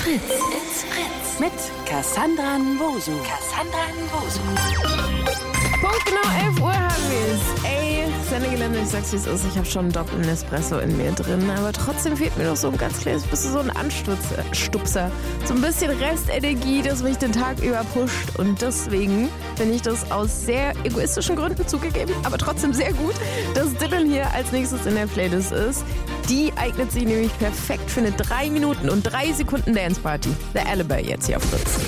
Fritz. It's Fritz. Mit Cassandra Nwosu. Punkt genau 11 Uhr haben wir es. Ey, Sendegelände, ich sag's wie es ist, ich habe schon einen doppelten Espresso in mir drin, aber trotzdem fehlt mir noch so ein ganz kleines bisschen so ein Anstupser. So ein bisschen Restenergie, das mich den Tag über pusht, und deswegen finde ich das aus sehr egoistischen Gründen zugegeben, aber trotzdem sehr gut, dass Dylan hier als nächstes in der Playlist ist. Die eignet sich nämlich perfekt für eine 3 Minuten und 3 Sekunden Danceparty. The Alibi jetzt hier auf Fritz.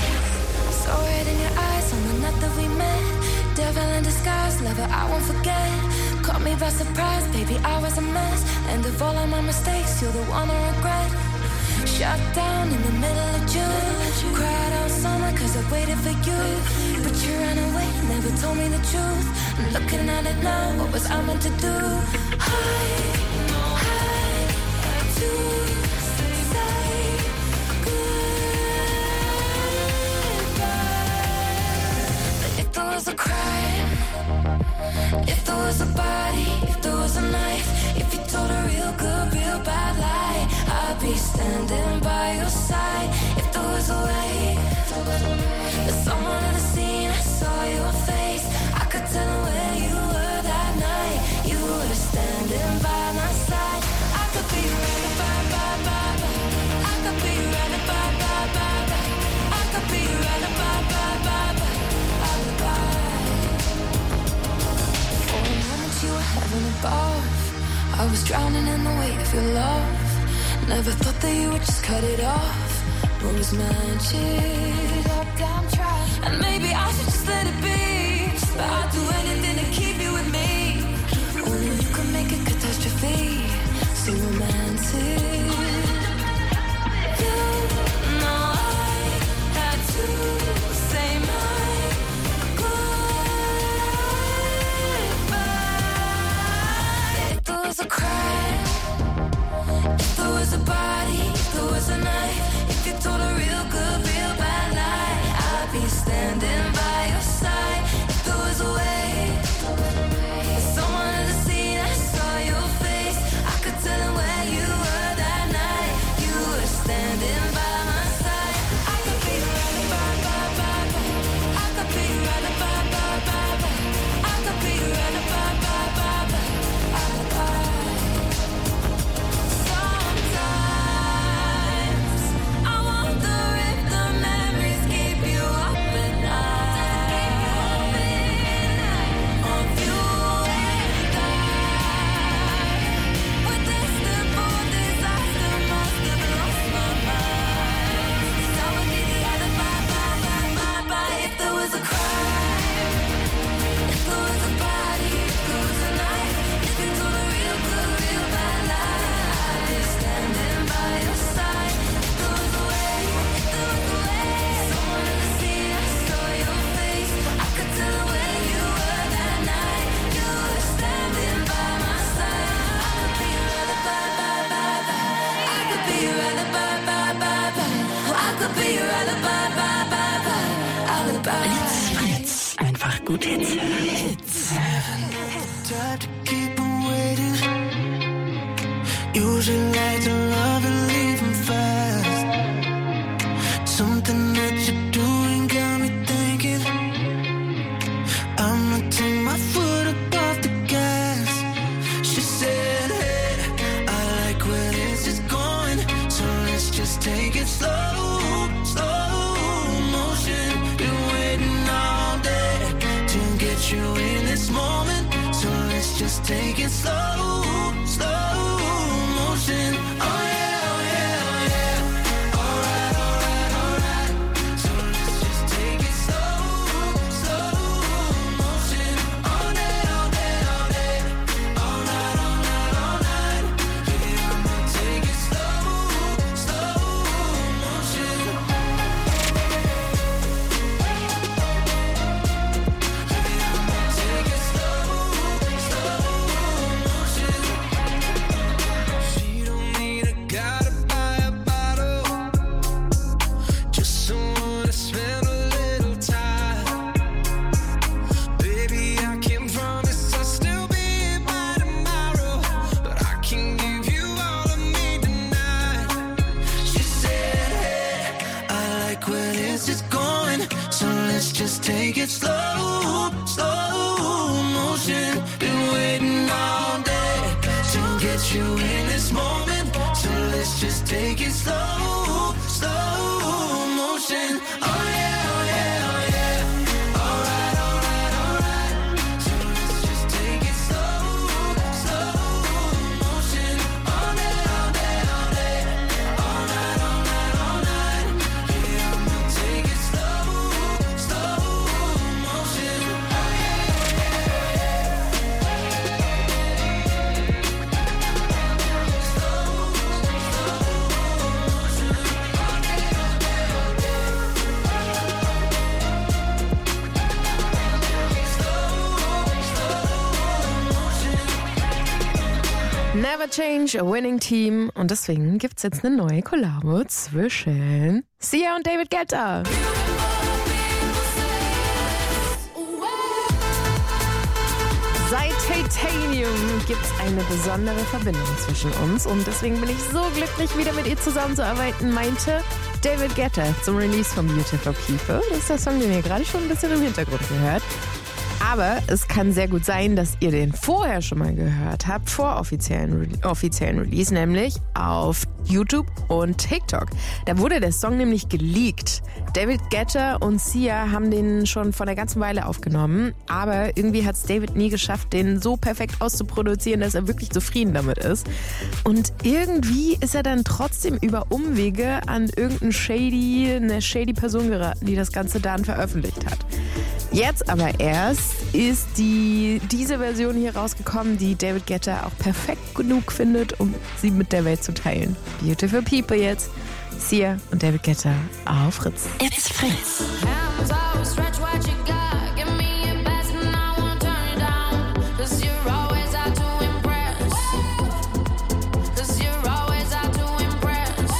Devil in disguise, lover, I won't forget. Caught me by surprise, baby, I was a mess. And of all of my mistakes, you're the one I regret. Shut down in the middle of June. Cried all summer cause I waited for you. But you ran away, never told me the truth. I'm looking at it now, what was I meant to do? Hide to say if there was a crime, if there was a body, if there was a knife, if you told a real good, real bad lie, I'd be standing by your side. If there was a way that someone had seen, I saw your face, I could tell where you were that night. You were standing by my side. I could be right by, I could be right by, I could be right by. You were heaven above. I was drowning in the weight of your love. Never thought that you would just cut it off. What was magic? And maybe I should just let it be. But I'd do anything to keep you with me. Only you could make a catastrophe so romantic. You know I had to say my a crime, if there was a body, if there was a knife, if you told a real good, real bad lie, I'd be standing by your side. If there was a way, if someone had seen, I saw your face, I could tell where you were that night. You were standing by my side. I could be right by, I could be right by, I could be right by. Fritz, einfach gut Hits. Tried to keep him waiting. Usually like to love and leave him fast. Something that you're doing got me thinking I'ma take my foot up off the gas. She said, hey, I like where this is going, so let's just take it slow. You in this moment, so let's just take it slow motion. Oh yeah, oh yeah, oh yeah. Alright. So let's just take it slow motion. All day. All night. Yeah, I'ma take it slow motion. in this moment, so let's just take it slow, slow motion. Oh yeah, oh yeah, oh yeah. Alright, alright, alright. So let's just take it slow, slow motion. All day, all day, all day. All night, all night, all night. Yeah, I'ma take it slow, slow motion. Oh yeah, oh yeah, oh yeah. Never change a winning team. Und deswegen gibt's jetzt eine neue Kollabo zwischen Sia und David Guetta. Seit Titanium gibt's eine besondere Verbindung zwischen uns. Und deswegen bin ich so glücklich, wieder mit ihr zusammenzuarbeiten, meinte David Guetta zum Release von Beautiful People. Das ist der Song, den ihr gerade schon ein bisschen im Hintergrund gehört. Aber es kann sehr gut sein, dass ihr den vorher schon mal gehört habt, vor offiziellen Release, nämlich auf YouTube und TikTok. Da wurde der Song nämlich geleakt. David Guetta und Sia haben den schon vor einer ganzen Weile aufgenommen, aber irgendwie hat es David nie geschafft, den so perfekt auszuproduzieren, dass er wirklich zufrieden damit ist. Und irgendwie ist er dann trotzdem über Umwege an eine shady Person geraten, die das Ganze dann veröffentlicht hat. Jetzt aber erst ist diese Version hier rausgekommen, die David Guetta auch perfekt genug findet, um sie mit der Welt zu teilen. Beautiful People jetzt, Sia und David Guetta auf Fritz. It's Fritz. Hands out, stretch what you got. Give me your best and I won't turn it down. 'Cause you're always out to impress. 'Cause you're always out to impress.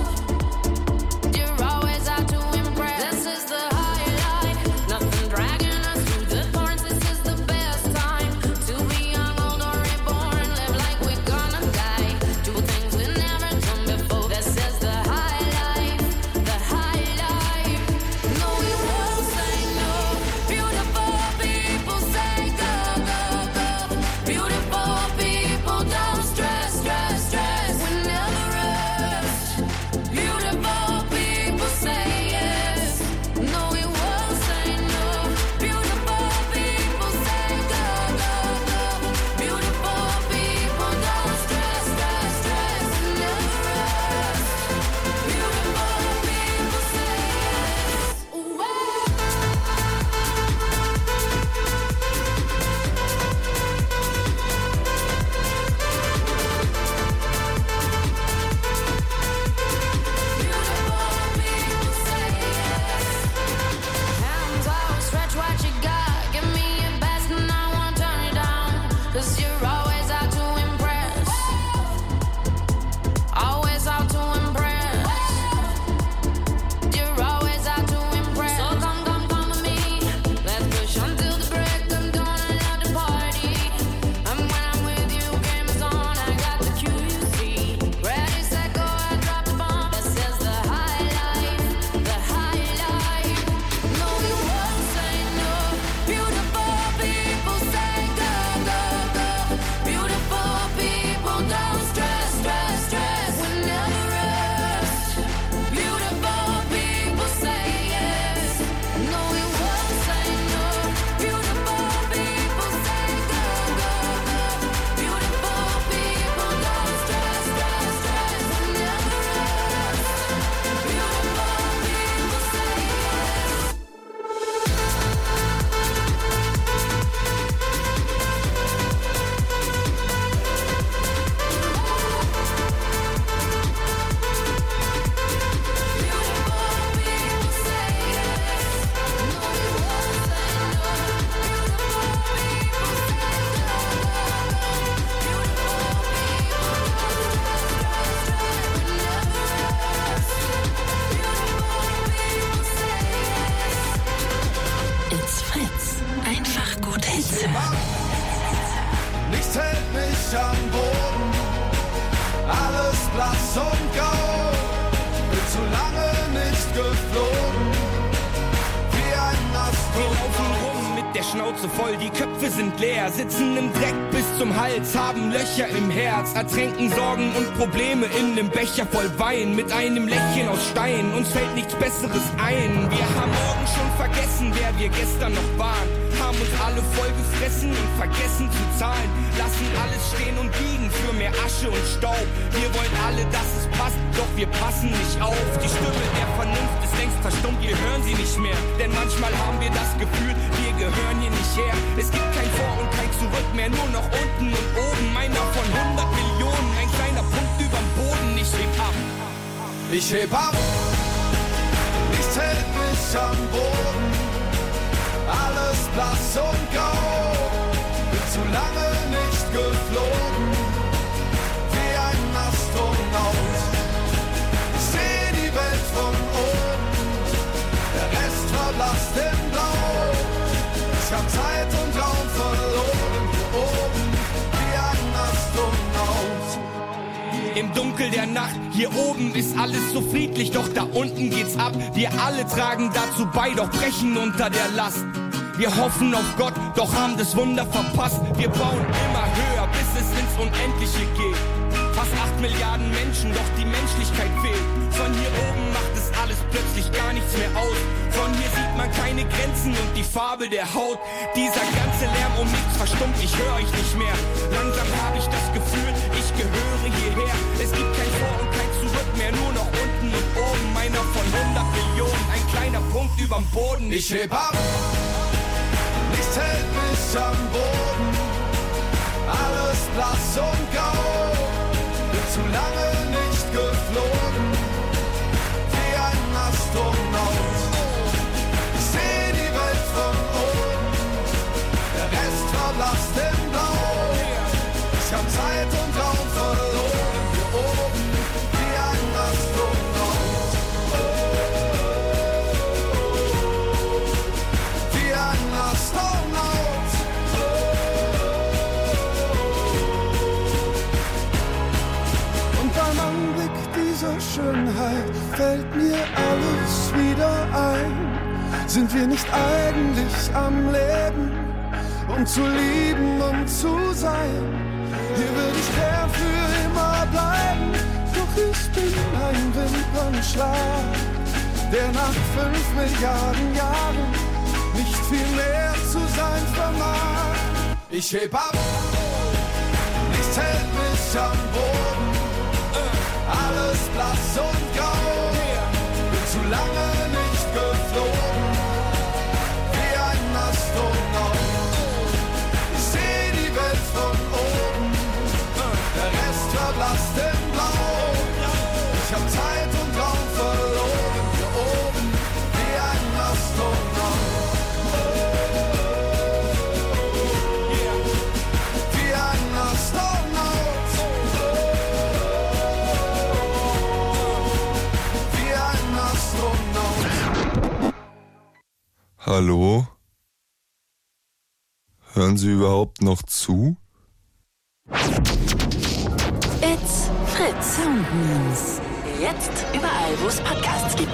You're always out to impress. This is the highlight. Nothing dragging us through the thorns. This is the best time to be young, old or reborn. Live like we're gonna die. Do things we never done before. This is the highlight. The highlight. No, we won't say no. Beautiful people say go, go, go. Beautiful people don't stress, stress, stress. We never rest. Beautiful people say yes. No, we won't say no. Beautiful people say go, go, go. Beautiful people don't stress, stress, stress. We never rest. Beautiful people say yes. Ooh, hands out, stretch what you got. Give me your best and I won't turn it down. 'Cause you're always out to impress. Always out to impress. You're always out to impress. So come with me. Let's push until the break of dawn and out the party. And when I'm with you, game is on. I got the cue, you see. Ready, set, go, I drop the bomb. This is the highlight. The highlight. No, we won't say no. Beautiful people say go, go, go. Beautiful people don't stress, stress, stress. We never rest. Beautiful people say yes. No, we won't say no. Beautiful people say go, go, go. Beautiful people don't stress, stress, stress. We never rest. Beautiful people say yes. It's Fritz. Einfach gut Hitze. Nichts hält mich am Boden, alles blass und grau. Bin zu lange nicht geflogen, wie ein Wir laufen Astronaut. rum mit der Schnauze voll, die Köpfe sind leer, sitzen im Dreck bis zum Hals, haben Löcher im Herz, ertränken Sorgen und Probleme in nem Becher voll Wein, mit einem Lächeln aus Stein, uns fällt nichts Besseres ein. Wir haben morgen schon vergessen, wer wir gestern noch waren, haben uns alle voll gefressen und vergessen zu zahlen, lassen alles stehen und liegen für mehr Asche und Staub. Wir wollen alle, dass es passt, doch wir passen nicht auf. Die Stimme der Vernunft ist längst verstummt, wir hören sie nicht mehr, denn manchmal haben wir das Gefühl, wir gehören hier nicht her. Es gibt kein Vor und kein Zurück mehr, nur noch unten und oben. Einer von 100 Millionen, ein kleiner Punkt überm Boden. Ich heb ab. Ich heb ab. Nichts hält mich am Boden. Alles blass und grau. Bin zu lange nicht geflogen. Wie ein Astronaut. Ich seh die Welt von oben. Der Rest verblasst im Blau. Ich hab Zeit und Raum verloren, hier oben, wie ein Astronaut. Im Dunkel der Nacht, hier oben ist alles so friedlich, doch da unten geht's ab. Wir alle tragen dazu bei, doch brechen unter der Last. Wir hoffen auf Gott, doch haben das Wunder verpasst. Wir bauen immer höher, bis es ins Unendliche geht. Fast 8 Milliarden Menschen, doch die Menschlichkeit fehlt. Von hier oben macht es alles plötzlich gar nichts mehr aus. Von hier sieht man keine Grenzen und die Farbe der Haut. Dieser ganze Lärm um nichts verstummt, ich höre euch nicht mehr. Langsam habe ich das Gefühl, ich gehöre hierher. Es gibt kein Vor und kein Zurück mehr, nur noch unten und oben. Einer von 100 Millionen, ein kleiner Punkt überm Boden. Ich heb ab, nichts hält mich am Boden. Alles blass und grau. Bin zu lange nicht geflogen, wie ein Astronaut. Ich seh die Welt von oben, der Rest verblasst im Blau. Ich hab Zeit und Raum verloren, hier oben, wie ein Astronaut. Wie ein Astronaut. Beim Anblick dieser Schönheit fällt mir alles wieder ein. Sind wir nicht eigentlich am Leben, um zu lieben und zu sein? Hier würde ich gern für immer bleiben, doch ich bin ein Wimpernschlag, der nach 5 Milliarden Jahren nicht viel mehr zu sein vermag. Ich heb ab, nichts hält mich am Boden. Alles blass und grau, bin zu lange nicht geflogen, wie ein Astronaut. Ich seh die Welt von oben, der Rest verblasst im Blau. Ich hab Zeit und Raum verloren, hier oben, wie ein Astronaut. Wie ein Astronaut. Hallo? Hören Sie überhaupt noch zu? It's Fritz. Sound News. Jetzt überall, wo es Podcasts gibt.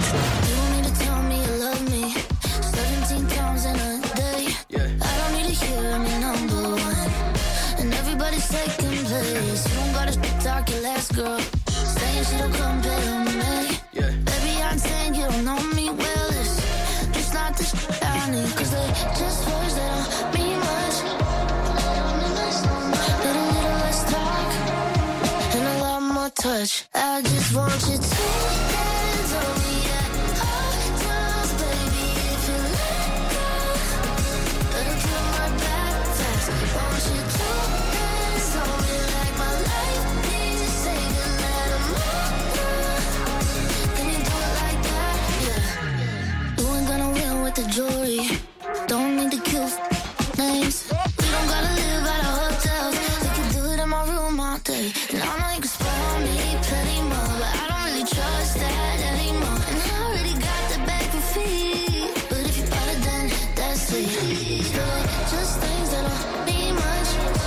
Cause they just words that don't mean much. Need a little less talk and a lot more touch. I just want you to hands on me at all times, baby. If you let go, let it kill my back fast. Want you to hands on me like my life needs saving at a moment. Can you do it like that? Yeah. You ain't gonna win with the jewelry. Don't need to kill names. We don't gotta live at a hotel. We can do it in my room all day. And I know you can spoil me plenty more, but I don't really trust that anymore. And I already got the bag for free. But if you bought it, then that's sweet. Still, just things that don't mean much.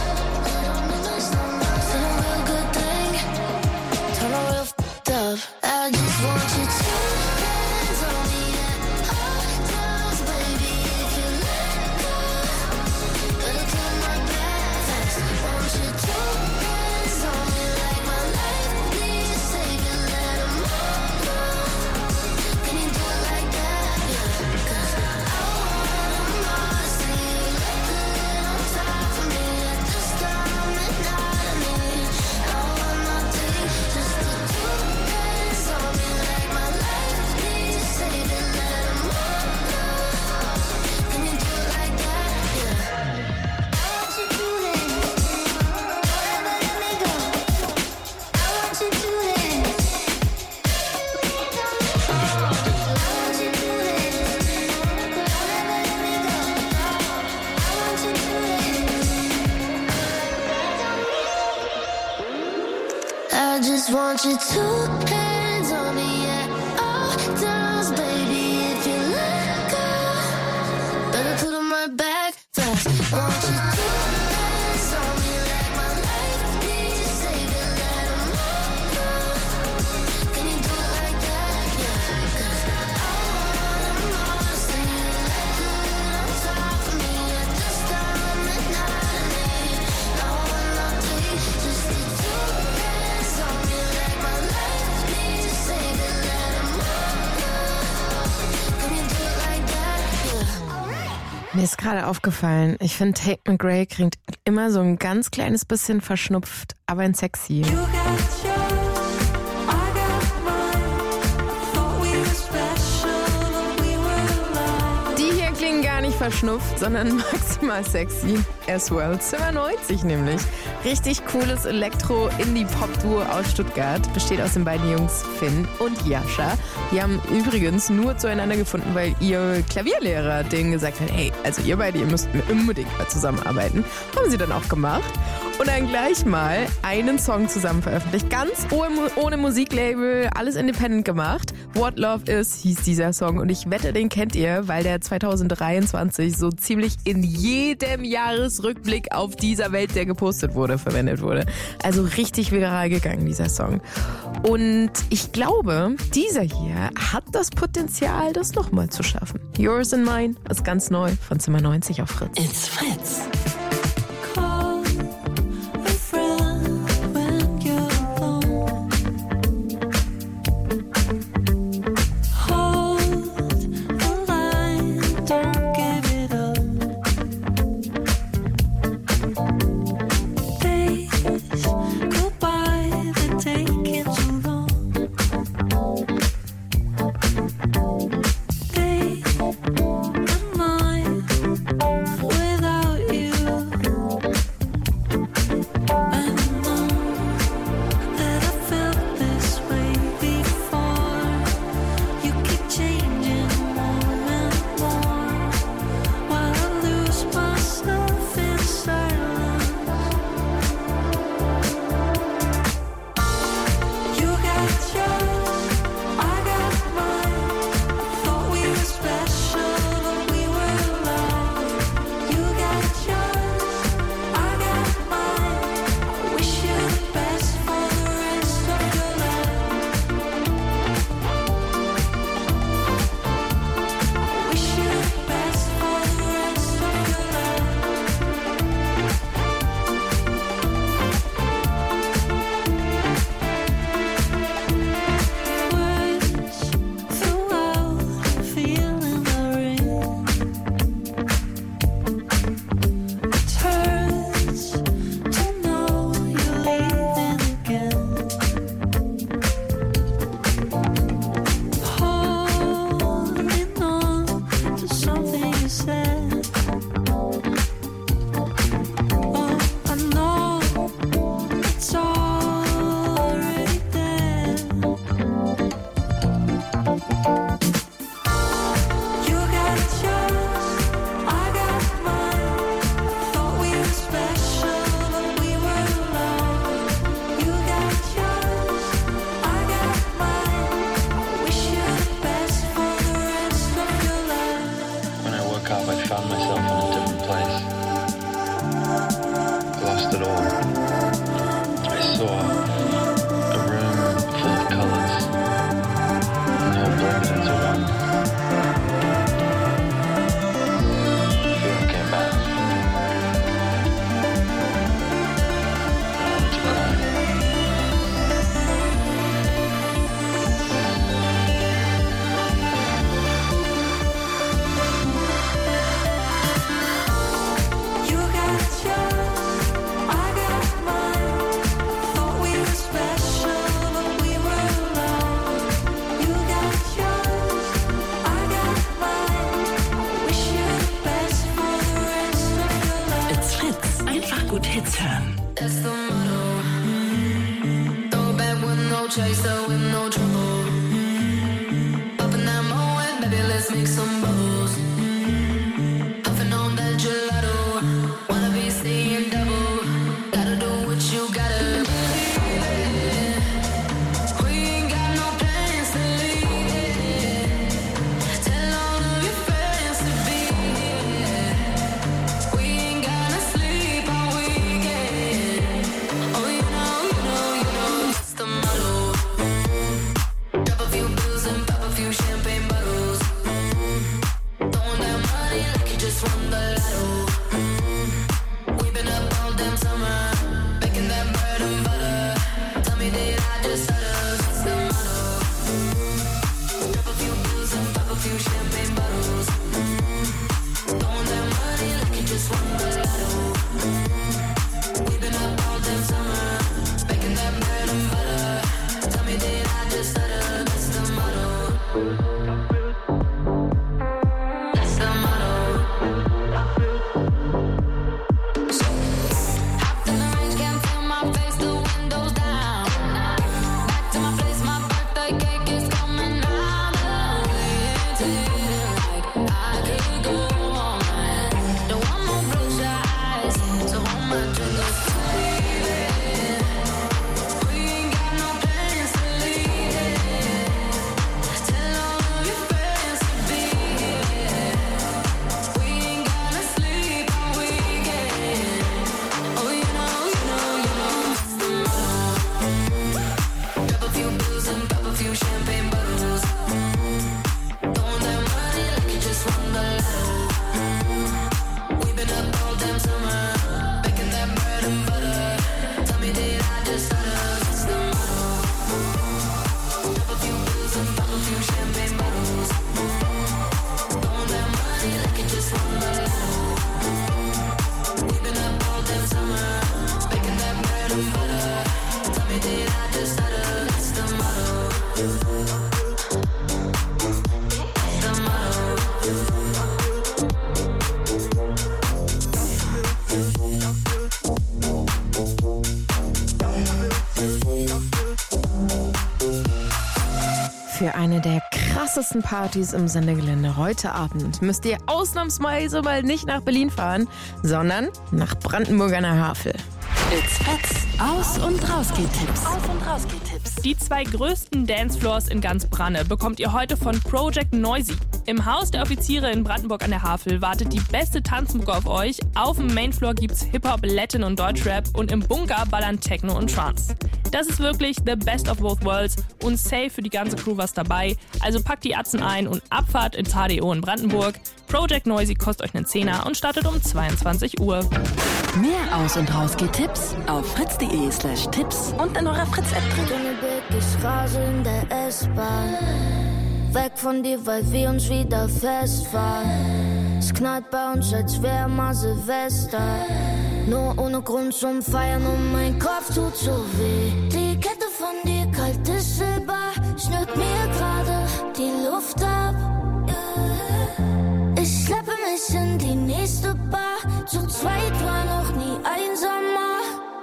Still a real good thing. Turn a real f***ed up. I just want you to hands on me at all times, baby. If you let go, I just want you two hands on me at all times, baby. If you let go, better put them right back fast. Want you two hands on me like my life needs saving. Let them all go. Can you do it like that? Yeah, 'cause I want more. So you let good on top of me at this time of night. No one not take just the two hands on me like my life needs saving. Let them all go. Can you do it like that? Yeah. Mir ist gerade aufgefallen, ich finde Tate McRae klingt immer so ein ganz kleines bisschen verschnupft, aber in sexy. Die hier klingen gar nicht verschnupft, sondern maximal sexy as well. Zimmer 90 nämlich. Richtig cooles Elektro-Indie-Pop-Duo aus Stuttgart. Besteht aus den beiden Jungs Finn und Jascha. Die haben übrigens nur zueinander gefunden, weil ihr Klavierlehrer denen gesagt hat, hey, also ihr beide, ihr müsst unbedingt mal zusammenarbeiten. Haben sie dann auch gemacht. Und dann gleich mal einen Song zusammen veröffentlicht. Ganz ohne Musiklabel, alles independent gemacht. What Love Is hieß dieser Song. Und ich wette, den kennt ihr, weil der 2023 so ziemlich in jedem Jahresrückblick auf dieser Welt, der gepostet wurde, verwendet wurde. Also richtig viral gegangen, dieser Song. Und ich glaube, dieser hier hat das Potenzial, das nochmal zu schaffen. Yours and Mine ist ganz neu von Zimmer 90 auf Fritz. It's Fritz. Without you no chaser with no trouble. Up in that moment, baby, let's make some bubbles. Puffing on that gelato, wanna be seeing double. Gotta do what you gotta believe it. We ain't got no plans to leave it. Tell all of your friends to be here. We ain't gonna sleep all weekend. Oh, you know, it's the motto. Drop a few bills and pop a few champagne bottles. Throwing that money like you just won the lotto. We've been up all damn summer, making that bread and butter. Tell me did I just stutter? It's the motto. Drop a few bills and pop a few champagne bottles. Throwing that money like you just won the lotto. We've been up all damn summer, making that bread and butter. Tell me did I just stutter? That's the motto. That's the motto. Hop in the range, can't feel my face, the windows down. Back to my place, my birthday cake is coming out the way. Like I could go all night. Don't want no close your eyes, so hold my drink, baby. We ain't got no plans to leave it. Tell all of your friends to be here. We ain't gonna sleep all weekend. Oh, you know, it's the motto. Drop a few bills and pop a few champagne bottles. Throwing that money like you just won the lotto. We've been up all damn summer, making that bread and butter. Tell me did I just stutter? It's the motto. Drop a few bills and pop a few champagne bottles. Throwing that money like you just won the lotto. We've been up all damn summer, making that bread and butter. Tell me did I just stutter? It's the motto. It's the motto. Für eine der krassesten Partys im Sendegelände heute Abend müsst ihr ausnahmsweise mal nicht nach Berlin fahren, sondern nach Brandenburg an der Havel. It's Fritz. Aus- und Rausgeht-Tipps. Die 2 größten Dancefloors in ganz Branne bekommt ihr heute von Project Noisy. Im Haus der Offiziere in Brandenburg an der Havel wartet die beste Tanzmucke auf euch. Auf dem Mainfloor gibt's Hip-Hop, Latin und Deutschrap und im Bunker ballern Techno und Trance. Das ist wirklich the best of both worlds und safe für die ganze Crew was dabei. Also packt die Atzen ein und Abfahrt ins HDO in Brandenburg. Project Noisy kostet euch einen Zehner und startet um 22 Uhr. Mehr Aus- und Rausgeht-Tipps auf fritz.de/tipps und in eurer Fritz-App drin. Ich rase in der S-Bahn. Weg von dir, weil wir uns wieder festfahren. Es knallt bei uns, als wär mal Silvester. Nur ohne Grund zum Feiern und mein Kopf tut so weh. Die Kette von dir, kaltes Silber, schnürt mir gerade die Luft ab. Ich schleppe mich in die nächste Bar. Zu zweit war noch nie einsamer.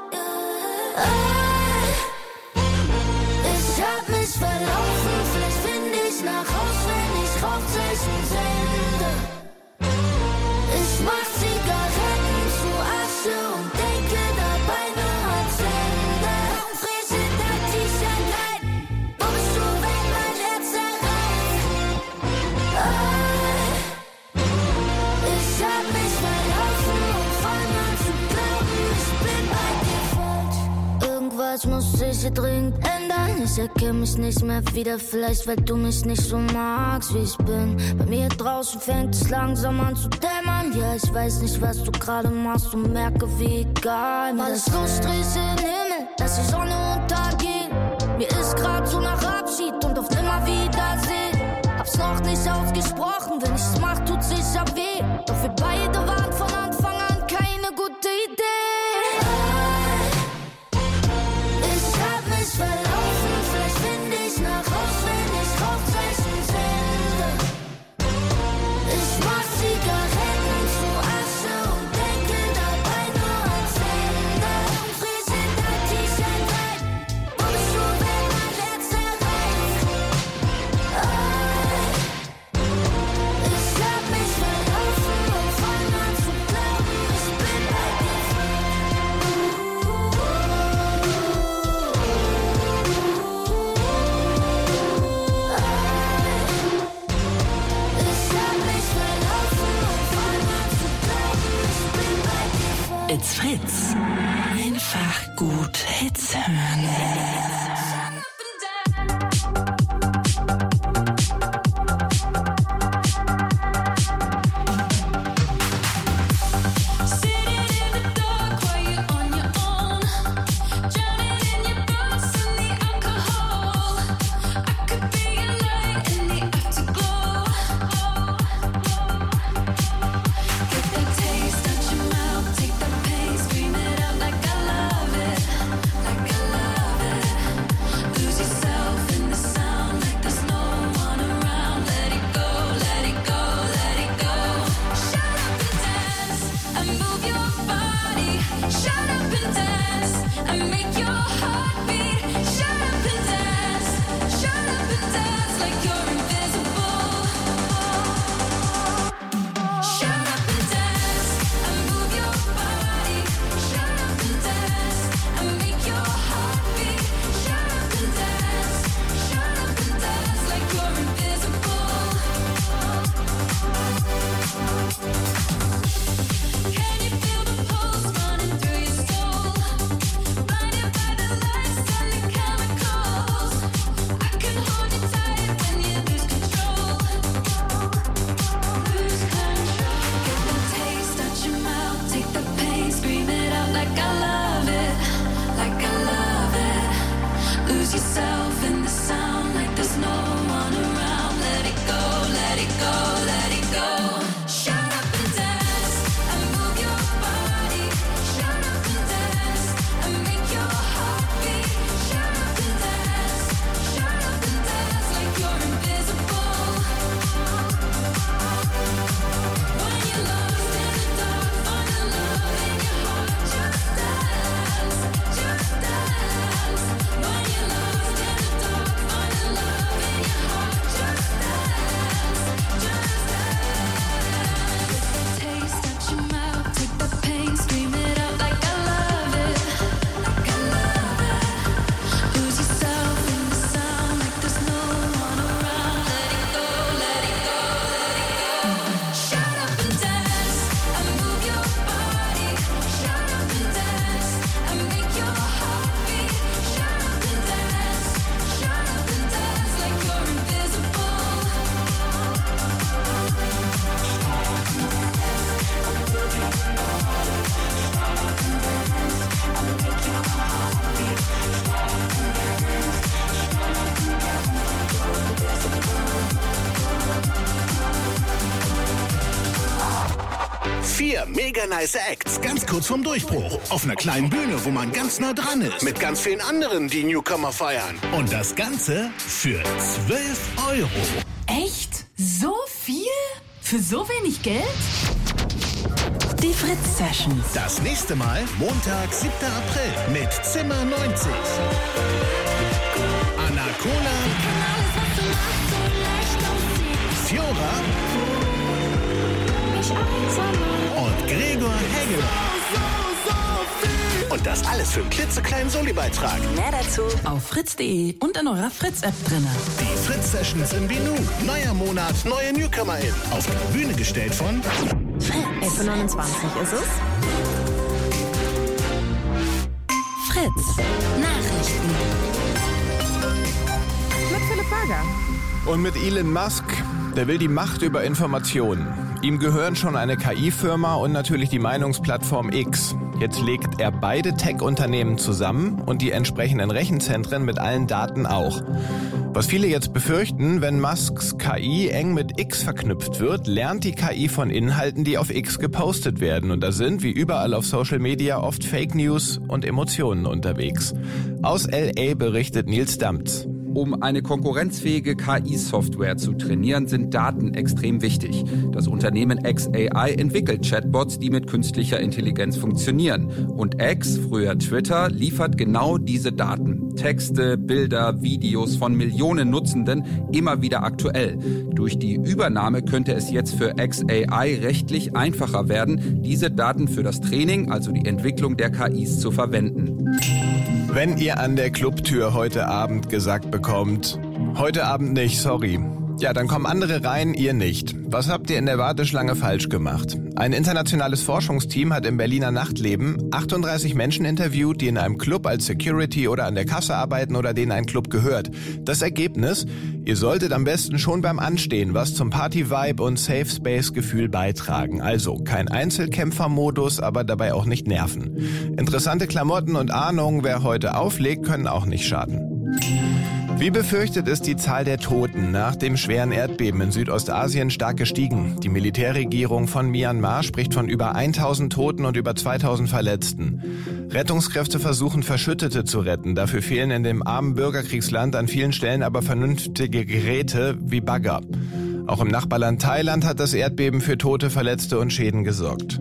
Ich hab mich verlaufen, vielleicht finde ich nach Haus, wenn ich Rauchzeichen sende. Ich mach Zigaretten zu Asche und denke dabei nur ans Ende. Warum frisst dein T-Shirt rein? Wo bist du, wenn mein Herz erreicht? Ich hab mich verlaufen und fang an zu glauben, ich bin bei dir falsch. Irgendwas muss sich hier dringend ändern. Ich erkenne mich nicht mehr wieder, vielleicht weil du mich nicht so magst, wie ich bin. Bei mir draußen fängt es langsam an zu dämmern. Ja, ich weiß nicht, was du gerade machst und merke, wie egal mir das Lust drehst in den Himmel, lass die Sonne untergehen. Mir ist grad so nach Abschied und auf Nimmerwiedersehen. Hab's noch nicht ausgesprochen, wenn ich's mach, tut sicher weh. Doch wir beide waren von Anfang an keine gute Idee. Ich hab mich verlaufen, vielleicht finde ich nach Haus, wenn ich Rauchzeichen sende. Ich mach Zigaretten zu Asche und denke dabei nur ans Ende. Warum frisst dein T-Shirt rein? Wo bist du, wenn mein Hits Fritz. Einfach gut Hits hören. Mega nice Acts, ganz kurz vorm Durchbruch. Auf einer kleinen Bühne, wo man ganz nah dran ist. Mit ganz vielen anderen, die Newcomer feiern. Und das Ganze für 12 €. Echt? So viel? Für so wenig Geld? Die Fritz Sessions. Das nächste Mal Montag, 7. April mit Zimmer 90. Anna Cola. Fiora. Und Gregor Hegeler. Und das alles für einen klitzekleinen Soli-Beitrag. Mehr dazu auf fritz.de und in eurer Fritz-App drin. Die Fritz-Sessions in Binu. Neuer Monat, neue NewcomerInnen. Auf die Bühne gestellt von Fritz. 11:29 ist es. Fritz. Nachrichten. Mit Philipp Berger. Und mit Elon Musk. Der will die Macht über Informationen. Ihm gehören schon eine KI-Firma und natürlich die Meinungsplattform X. Jetzt legt er beide Tech-Unternehmen zusammen und die entsprechenden Rechenzentren mit allen Daten auch. Was viele jetzt befürchten, wenn Musks KI eng mit X verknüpft wird, lernt die KI von Inhalten, die auf X gepostet werden. Und da sind, wie überall auf Social Media, oft Fake News und Emotionen unterwegs. Aus LA berichtet Nils Damtz. Um eine konkurrenzfähige KI-Software zu trainieren, sind Daten extrem wichtig. Das Unternehmen xAI entwickelt Chatbots, die mit künstlicher Intelligenz funktionieren. Und X, früher Twitter, liefert genau diese Daten. Texte, Bilder, Videos von Millionen Nutzenden, immer wieder aktuell. Durch die Übernahme könnte es jetzt für xAI rechtlich einfacher werden, diese Daten für das Training, also die Entwicklung der KIs, zu verwenden. Wenn ihr an der Clubtür heute Abend gesagt bekommt, heute Abend nicht, sorry. Ja, dann kommen andere rein, ihr nicht. Was habt ihr in der Warteschlange falsch gemacht? Ein internationales Forschungsteam hat im Berliner Nachtleben 38 Menschen interviewt, die in einem Club als Security oder an der Kasse arbeiten oder denen ein Club gehört. Das Ergebnis? Ihr solltet am besten schon beim Anstehen was zum Party-Vibe und Safe-Space-Gefühl beitragen. Also kein Einzelkämpfermodus, aber dabei auch nicht nerven. Interessante Klamotten und Ahnungen, wer heute auflegt, können auch nicht schaden. Wie befürchtet ist die Zahl der Toten nach dem schweren Erdbeben in Südostasien stark gestiegen. Die Militärregierung von Myanmar spricht von über 1000 Toten und über 2000 Verletzten. Rettungskräfte versuchen, Verschüttete zu retten. Dafür fehlen in dem armen Bürgerkriegsland an vielen Stellen aber vernünftige Geräte wie Bagger. Auch im Nachbarland Thailand hat das Erdbeben für Tote, Verletzte und Schäden gesorgt.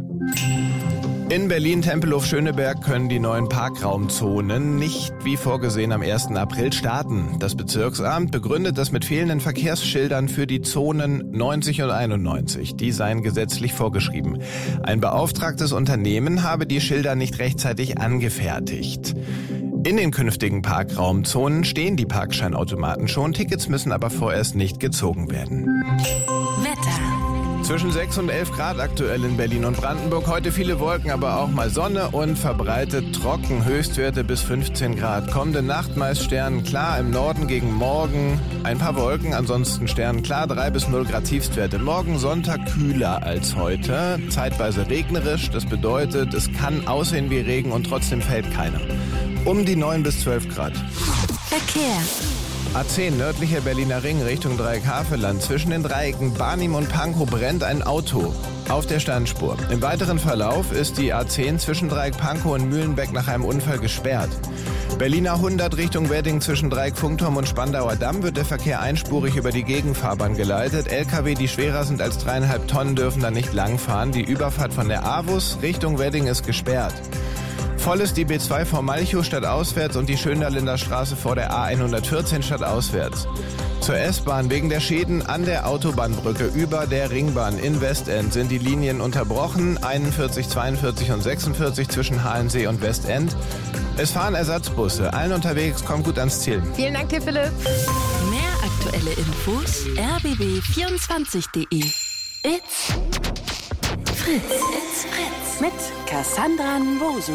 In Berlin-Tempelhof-Schöneberg können die neuen Parkraumzonen nicht wie vorgesehen am 1. April starten. Das Bezirksamt begründet das mit fehlenden Verkehrsschildern für die Zonen 90 und 91. Die seien gesetzlich vorgeschrieben. Ein beauftragtes Unternehmen habe die Schilder nicht rechtzeitig angefertigt. In den künftigen Parkraumzonen stehen die Parkscheinautomaten schon. Tickets müssen aber vorerst nicht gezogen werden. Wetter. Zwischen 6 und 11 Grad aktuell in Berlin und Brandenburg. Heute viele Wolken, aber auch mal Sonne und verbreitet trocken. Höchstwerte bis 15 Grad. Kommende Nacht meist sternenklar, im Norden gegen morgen ein paar Wolken, ansonsten sternenklar, 3 bis 0 Grad Tiefstwerte. Morgen Sonntag kühler als heute, zeitweise regnerisch. Das bedeutet, es kann aussehen wie Regen und trotzdem fällt keiner. Um die 9 bis 12 Grad. Verkehr. A10 nördlicher Berliner Ring Richtung Dreieck-Havelland. Zwischen den Dreiecken Barnim und Pankow brennt ein Auto auf der Standspur. Im weiteren Verlauf ist die A10 zwischen Dreieck Pankow und Mühlenbeck nach einem Unfall gesperrt. Berliner 100 Richtung Wedding zwischen Dreieck Funkturm und Spandauer Damm wird der Verkehr einspurig über die Gegenfahrbahn geleitet. LKW, die schwerer sind als 3,5 Tonnen, dürfen da nicht langfahren. Die Überfahrt von der AWUS Richtung Wedding ist gesperrt. Voll ist die B2 vor Malchow stadtauswärts und die Schönderlinder Straße vor der A114 stadtauswärts. Zur S-Bahn wegen der Schäden an der Autobahnbrücke über der Ringbahn in Westend sind die Linien unterbrochen. 41, 42 und 46 zwischen Halensee und Westend. Es fahren Ersatzbusse. Allen unterwegs, kommt gut ans Ziel. Vielen Dank dir, Philipp. Mehr aktuelle Infos rbb24.de. It's Fritz. It's Fritz. Mit Cassandra Nwosu.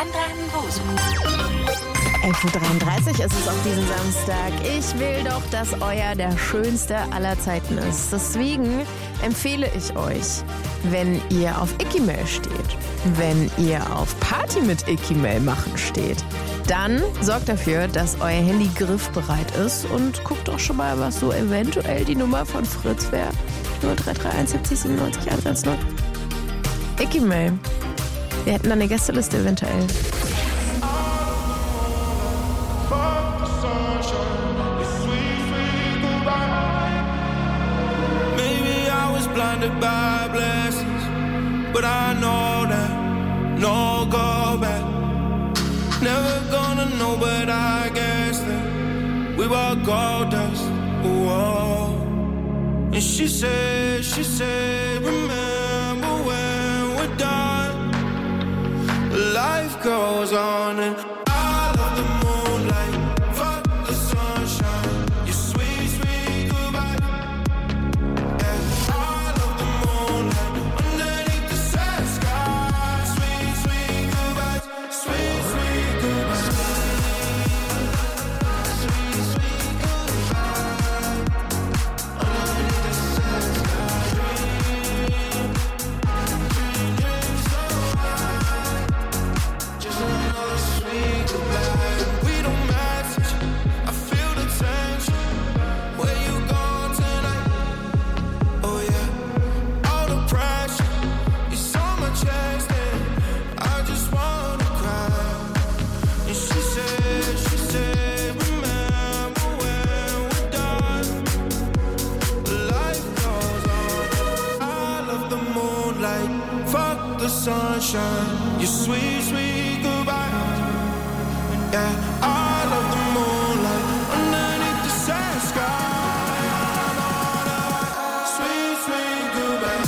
11.33 Uhr ist es auf diesen Samstag. Ich will doch, dass euer der schönste aller Zeiten ist. Deswegen empfehle ich euch, wenn ihr auf Icky-Mail steht, wenn ihr auf Party mit Icky-Mail machen steht, dann sorgt dafür, dass euer Handy griffbereit ist und guckt doch schon mal, was so eventuell die Nummer von Fritz wäre. 0331 70 97 110. Icky-Mail. Wir hätten dann eine Gästeliste eventuell. Blinded by blessings, but I know that no go back. Never gonna know, but I guess that we were gold dust. Whoa. And she said, remember when we're done. Life goes on and I love the moonlight, fuck the sunshine. Your sweet, sweet goodbye. Sunshine, your sweet, sweet goodbye. Yeah, I love the moonlight underneath the sad sky. Sweet, sweet goodbye.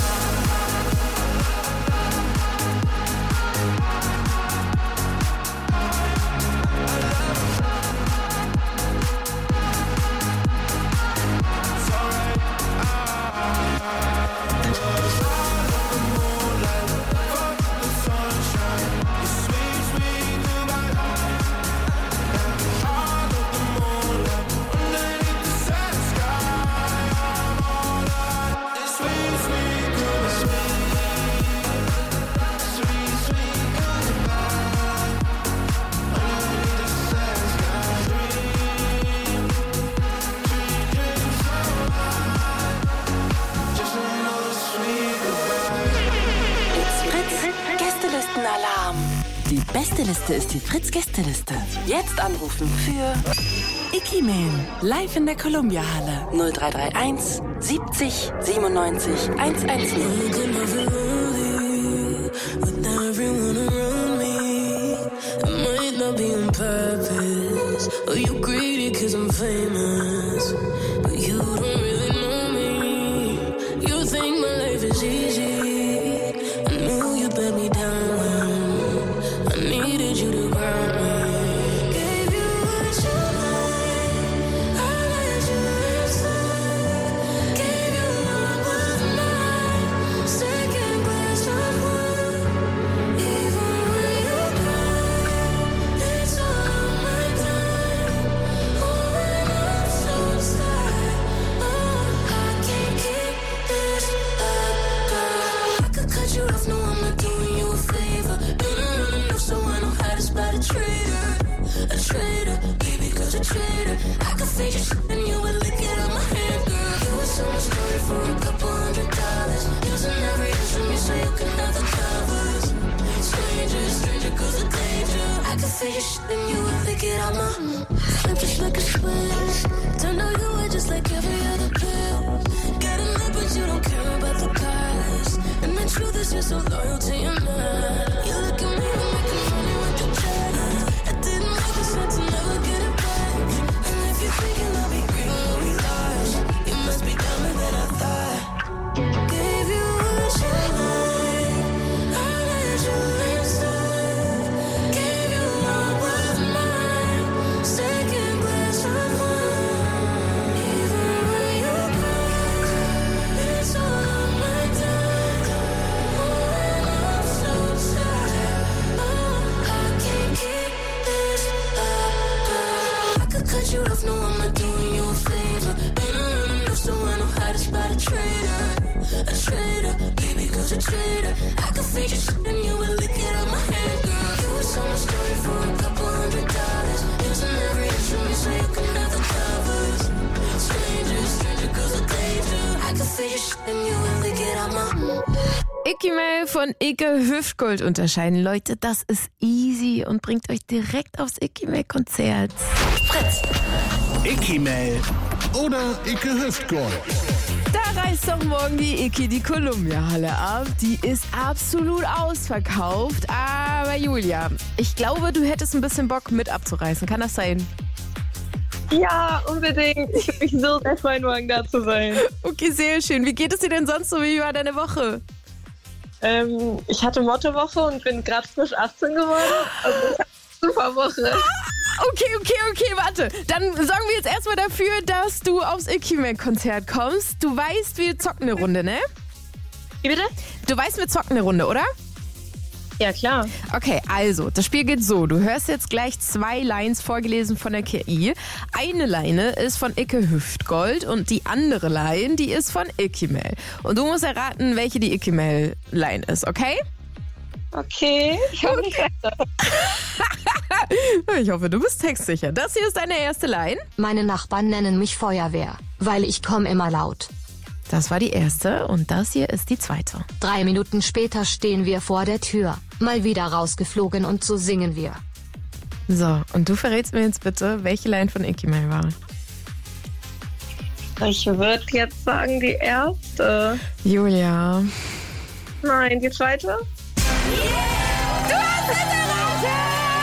It's alright. beste Liste ist die Fritz-Gästeliste. Jetzt anrufen für Icky-Mail. Live in der Columbia-Halle. 0331 70 97 110. Icky-Mail von Icke Hüftgold unterscheiden. Leute, das ist easy und bringt euch direkt aufs Icky-Mail-Konzert. Fritz. Icky-Mail oder Icke Hüftgold. Da reißt doch morgen die Icky die Columbia-Halle ab. Die ist absolut ausverkauft. Aber Julia, ich glaube, du hättest ein bisschen Bock mit abzureißen. Kann das sein? Ja, unbedingt. Ich würde mich so sehr freuen, morgen da zu sein. Okay, sehr schön. Wie geht es dir denn sonst so? Wie war deine Woche? Ich hatte Mottowoche und bin gerade frisch 18 geworden. Also ich hatte eine super Woche. Okay, warte. Dann sorgen wir jetzt erstmal dafür, dass du aufs Icky-Mail-Konzert kommst. Du weißt, wir zocken eine Runde, ne? Wie bitte? Du weißt, wir zocken eine Runde, oder? Ja, klar. Okay, also, das Spiel geht so. Du hörst jetzt gleich 2 Lines vorgelesen von der KI. Eine Line ist von Icke Hüftgold und die andere Line, die ist von Icky-Mail. Und du musst erraten, welche die Icky-Mail-Line ist, okay? Okay, ich hoffe nicht. Ich hoffe, du bist textsicher. Das hier ist deine erste Line. Meine Nachbarn nennen mich Feuerwehr, weil ich komme immer laut. Das war die erste und das hier ist die zweite. 3 Minuten später stehen wir vor der Tür. Mal wieder rausgeflogen und so singen wir. So, und du verrätst mir jetzt bitte, welche Line von Icky-Mail war. Ich würde jetzt sagen, die erste. Julia. Nein, die zweite? Yeah! Du hast es erraten!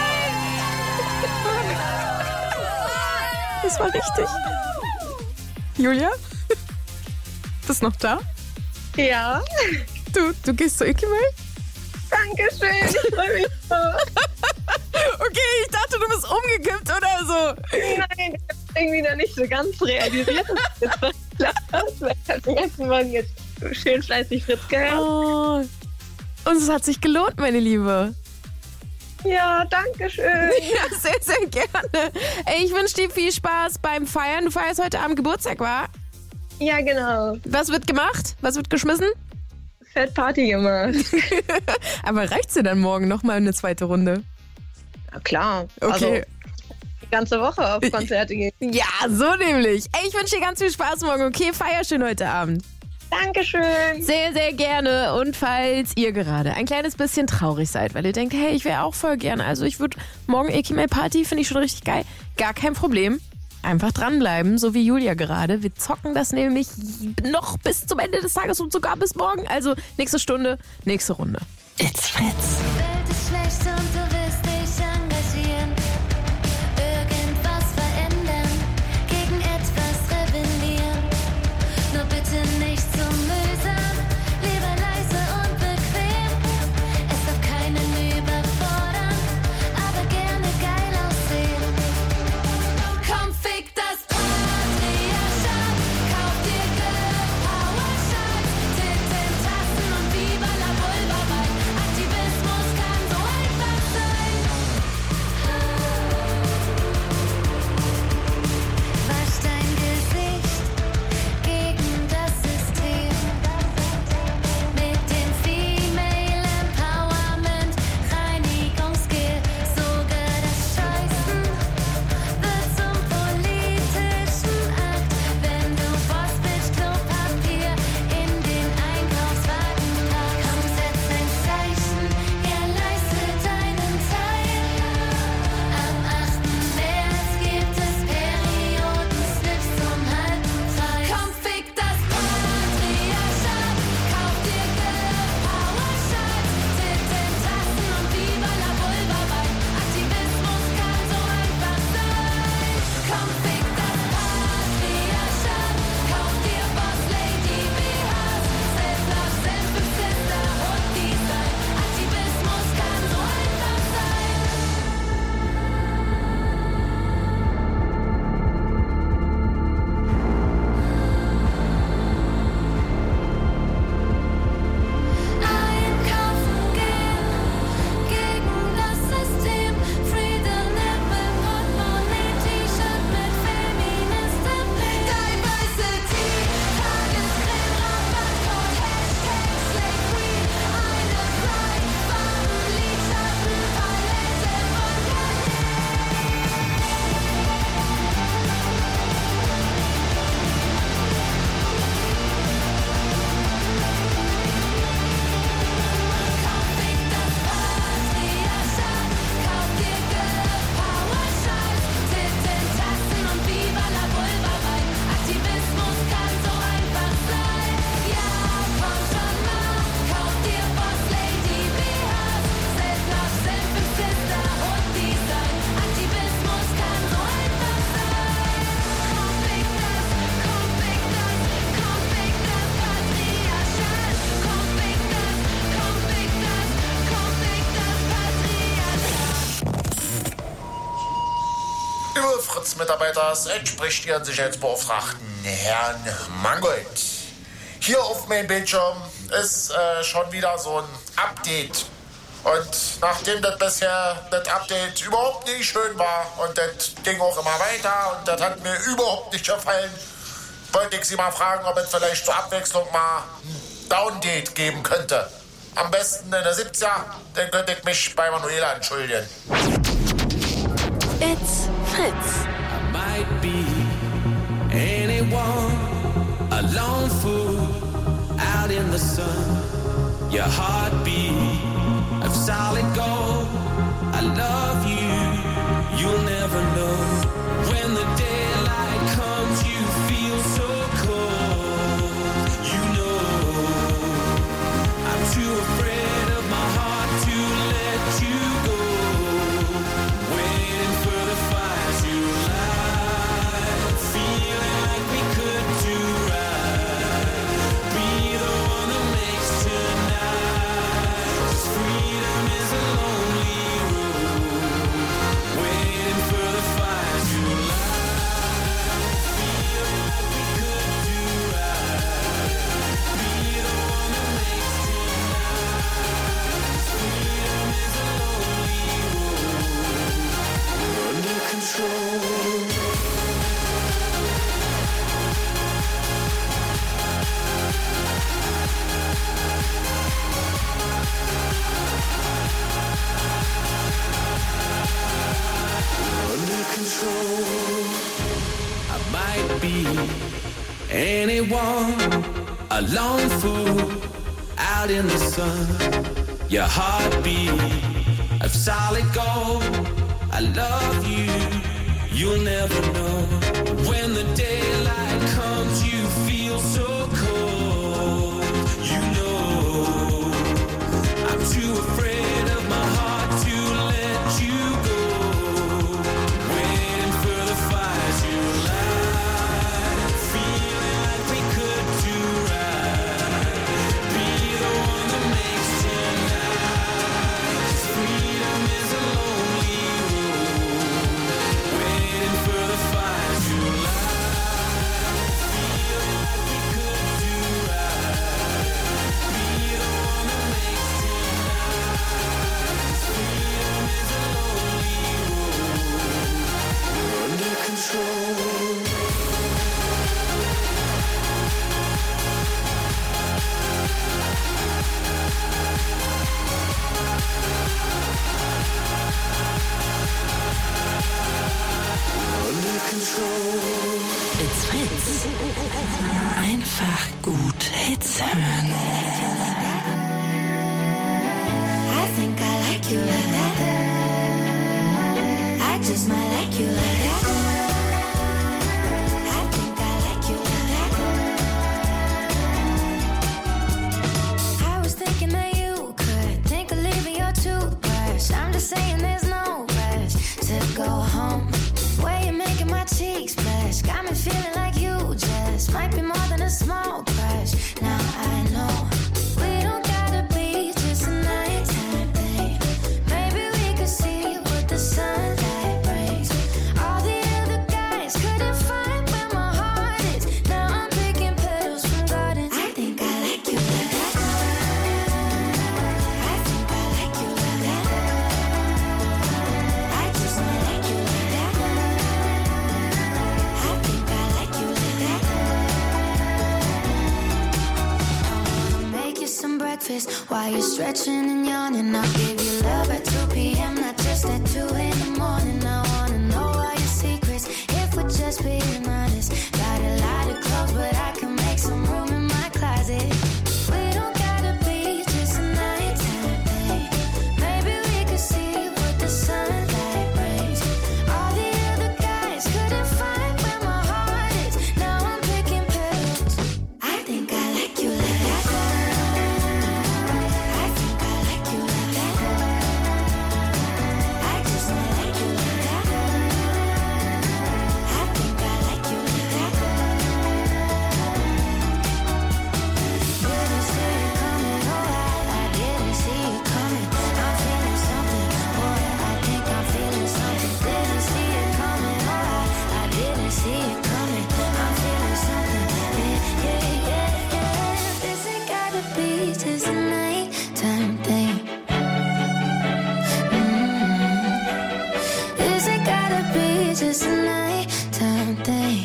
Das war richtig. Julia? Bist du noch da? Ja. Du gehst zu Icky-Mail? Dankeschön, ich freue mich so. Okay, ich dachte, du bist umgekippt oder so. Nein, ich habe irgendwie noch nicht so ganz realisiert. Das war klar. Ich habe den ganzen Morgen jetzt schön fleißig Fritz gehört. Oh. Und es hat sich gelohnt, meine Liebe. Ja, danke schön. Ja, sehr, sehr gerne. Ey, ich wünsche dir viel Spaß beim Feiern. Du feierst heute Abend Geburtstag, wa? Ja, genau. Was wird gemacht? Was wird geschmissen? Fett Party gemacht. Aber reicht's dir dann morgen nochmal eine zweite Runde? Ja, klar. Okay. Also, die ganze Woche auf Konzerte gehen. Ja, so nämlich. Ey, ich wünsche dir ganz viel Spaß morgen, okay? Feier schön heute Abend. Dankeschön. Sehr, sehr gerne. Und falls ihr gerade ein kleines bisschen traurig seid, weil ihr denkt, hey, ich wäre auch voll gerne, also ich würde morgen Ikimel-Party, finde ich schon richtig geil. Gar kein Problem. Einfach dranbleiben, so wie Julia gerade. Wir zocken das nämlich noch bis zum Ende des Tages und sogar bis morgen. Also nächste Stunde, nächste Runde. It's Fritz. Die Welt ist schlecht und du willst dich engagieren. Irgendwas verändern, gegen etwas rebellieren. Nur bitte nicht zu mühsam, lieber leise und bequem. Es darf keinen überfordern, aber gerne geil aussehen. Komm, fick das Patriarchat, kauf dir Girl Power Scheiß, Titten, Tassen und Viva la Vulva Wein. Aktivismus kann so einfach sein. Wasch dein Gesicht gegen das System. Mit dem Female Empowerment Reinigungsgel. Sogar das Scheißen wird zum politischen Akt, wenn du Bossbitch Klopapier in den Einkaufswagen packst. Komm, setz ein Zeichen, ja, leiste deinen Teil. Am 8. März gibt es Periodenslips zum halben Preis. Komm, fick das Patriarchat, kauf dir Girl Power Scheiß, Titten, Tassen und Viva la Vulva Wein. Aktivismus kann so einfach sein. Komm, fick das Patriarchat, kauf dir Boss Lady BHs, Self-Love, Senf-Sister und Design. Aktivismus kann so einfach sein. Einkaufen gehen gegen das System. Freedom Apple, Portemonnaie, T-Shirt mit Feminister-Pink. Diversity, Tagescreme, Rabattcode, Hashtag Slay Queen. Eine Pride, Farben, Lidschatten, Palette von Patriarchat, kauf dir Girl Power Scheiß, Titten, Tassen und Viva la Vulva Wein. Aktivismus kann so einfach sein. Ja, komm schon mal, kauf dir Boss Lady BHs, Self-Love, Senf-Sister und Design. Aktivismus kann so einfach sein. Komm, fick das, komm, fick das, komm, fick das Patriarchat. Komm, fick das, komm, fick das, komm, fick das Patriarchat. Liebe Fritz-Mitarbeiter, es entspricht Ihren Sicherheitsbeauftragten, Herrn Mangold. Hier auf meinem Bildschirm ist schon wieder so ein Update. Und nachdem das bisher das Update überhaupt nicht schön war und das ging auch immer weiter und das hat mir überhaupt nicht gefallen, wollte ich Sie mal fragen, ob es vielleicht zur Abwechslung mal ein Downdate geben könnte. Am besten in der 70er, dann könnte ich mich bei Manuela entschuldigen. It's Fritz. Might be anyone, a lone fool out in the sun. Your heartbeat of solid gold. I love you, you'll never know. When the daylight comes, you feel so cold. You know, I'm too afraid of my heart to let you go. Waiting for the fire to light, feeling like we could do right. Be the one that makes tonight. 'Cause freedom is a lonely road. Waiting for the fire to light, feeling like we could do right. Be the one that makes tonight. 'Cause freedom is a lonely road. We're under control. Under control. I might be anyone, a lone fool out in the sun. Your heartbeat of solid gold. I love you, you'll never know. When the daylight comes, you feel so cold. You know, I'm too afraid of my heart to let you go. Waiting for the fire to light, feeling like we could do right. Be the one that makes tonight. 'Cause freedom is a lonely road. Waiting for the fire to light, feeling like we could do right. Be the one that makes tonight. 'Cause freedom is a lonely road. We're under control. It's Fritz. Einfach gut Hits hören. I think I like you like that. I just might like you like that. I think I like you like that. I was thinking that you could think of leaving your toothbrush. I'm just saying there's no rush to go home. Way you're making my cheeks blush, got me feeling like you just might be more than a small crush. Now I know we don't gotta be just a nighttime thing. Maybe we could see what the sunlight brings. All the other guys couldn't find where my heart is. Now I'm picking petals from gardens. I think I like you like that. I think I like you like that. I just might like you like that. I think I like you like that. I'll make you some breakfast while you're stretching and yawning. I'll give you love at 2 p.m., not just at 2 in the morning. I wanna know all your secrets, if we're just being honest. Got a lot of clothes, but I can make some room in my closet. We don't gotta be just a nighttime thing. Maybe we could see what the sunlight brings. All the other guys couldn't find where my heart is. Now I'm picking petals. I think I like you like that. I think I like you like that. I just might like you like that. I think I like you like that. Didn't see it coming, oh I didn't see it coming. I'm feeling something, boy, I think I'm feeling something. Didn't see it coming, oh I didn't see it coming. I'm feeling something, yeah, yeah, yeah. This ain't gotta be just a nighttime thing. This ain't gotta be just a nighttime thing.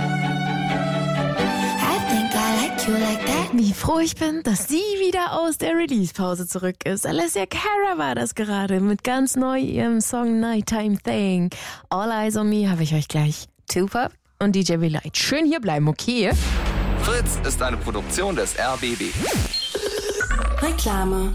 I think I like you like that. Wie froh ich bin, dass sie wieder aus der Release-Pause zurück ist. Alessia Cara war das gerade mit ganz neu ihrem Song Nighttime Thing. All Eyes on Me habe ich euch gleich. Tupac und DJ Light. Schön hier bleiben, okay? Fritz ist eine Produktion des RBB. Reklame.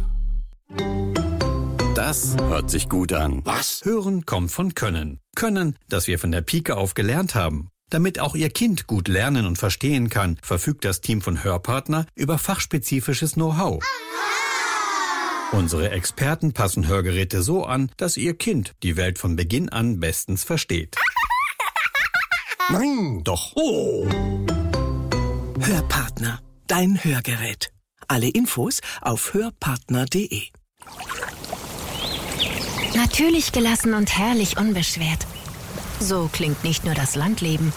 Das hört sich gut an. Was? Hören kommt von Können. Können, das wir von der Pike auf gelernt haben. Damit auch Ihr Kind gut lernen und verstehen kann, verfügt das Team von Hörpartner über fachspezifisches Know-how. Unsere Experten passen Hörgeräte so an, dass Ihr Kind die Welt von Beginn an bestens versteht. Nein, doch. Oh. Hörpartner, dein Hörgerät. Alle Infos auf hörpartner.de. Natürlich gelassen und herrlich unbeschwert. So klingt nicht nur das Landleben.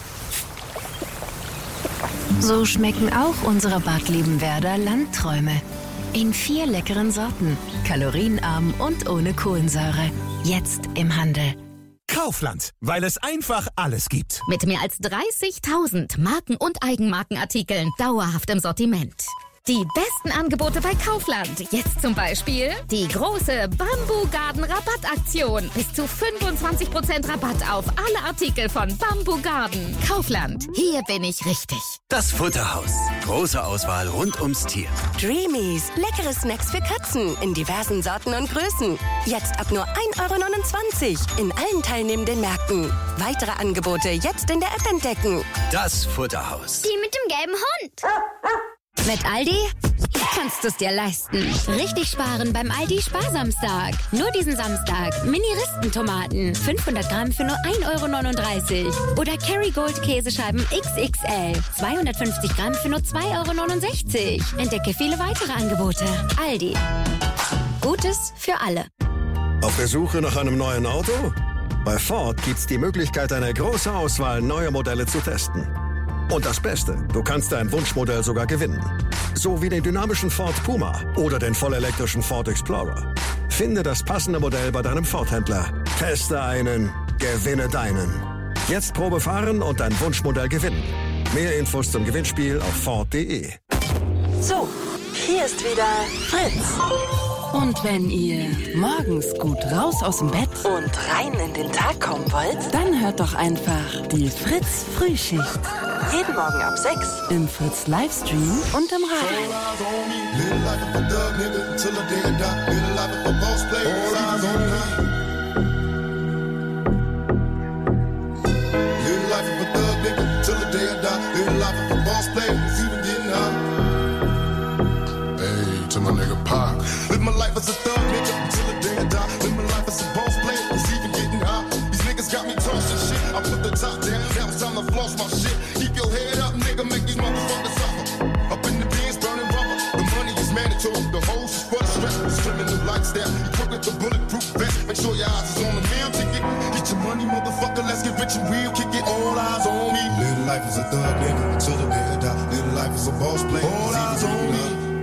So schmecken auch unsere Bad Liebenwerder Landträume. In 4 leckeren Sorten, kalorienarm und ohne Kohlensäure. Jetzt im Handel. Kaufland, weil es einfach alles gibt. Mit mehr als 30.000 Marken- und Eigenmarkenartikeln dauerhaft im Sortiment. Die besten Angebote bei Kaufland. Jetzt zum Beispiel die große Bamboo Garden Rabattaktion. Bis zu 25% Rabatt auf alle Artikel von Bamboo Garden. Kaufland. Hier bin ich richtig. Das Futterhaus. Große Auswahl rund ums Tier. Dreamies. Leckere Snacks für Katzen in diversen Sorten und Größen. Jetzt ab nur 1,29 € in allen teilnehmenden Märkten. Weitere Angebote jetzt in der App entdecken. Das Futterhaus. Die mit dem gelben Hund. Mit Aldi kannst du es dir leisten. Richtig sparen beim Aldi Sparsamstag. Nur diesen Samstag. Mini-Ristentomaten. 500 Gramm für nur 1,39 € Oder Kerrygold Käsescheiben XXL. 250 Gramm für nur 2,69 €. Entdecke viele weitere Angebote. Aldi. Gutes für alle. Auf der Suche nach einem neuen Auto? Bei Ford gibt's die Möglichkeit, eine große Auswahl neuer Modelle zu testen. Und das Beste, du kannst dein Wunschmodell sogar gewinnen. So wie den dynamischen Ford Puma oder den vollelektrischen Ford Explorer. Finde das passende Modell bei deinem Ford-Händler. Teste einen, gewinne deinen. Jetzt Probe fahren und dein Wunschmodell gewinnen. Mehr Infos zum Gewinnspiel auf Ford.de. So, hier ist wieder Fritz. Und wenn ihr morgens gut raus aus dem Bett und rein in den Tag kommen wollt, dann hört doch einfach die Fritz Frühschicht. Jeden Morgen ab 6 im Fritz Livestream und im Radio. To my nigga Pac. Live my life as a thug nigga until the day I die. Live my life as a boss player, it's even getting high. These niggas got me tossing shit. I put the top down, now it's time to floss my shit. Keep your head up, nigga, make these motherfuckers suffer. Up in the bins, burning rubber. The money is mandatory, the hoes is for the stress. Slimming the lifestyle, equipped with the bulletproof vest. Make sure your eyes is on the meal ticket. Get your money, motherfucker, let's get rich and real. Kick it, all eyes on me. Live life as a thug nigga until the day I die. Live life as a boss player, all eyes on me.